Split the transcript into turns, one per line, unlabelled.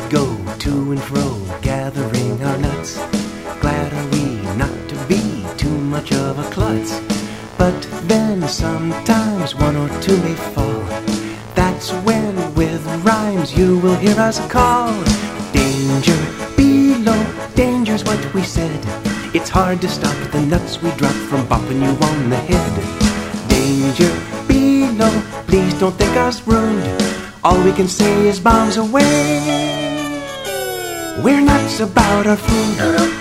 we go to and fro, gathering our nuts. Glad are we not to be too much of a klutz. But then sometimes one or two may fall. That's when with rhymes you will hear us call. Danger below, danger's what we said. It's hard to stop the nuts we drop from bopping you on the head. Danger below, please don't think us rude. All we can say is bombs away. We're nuts about our food.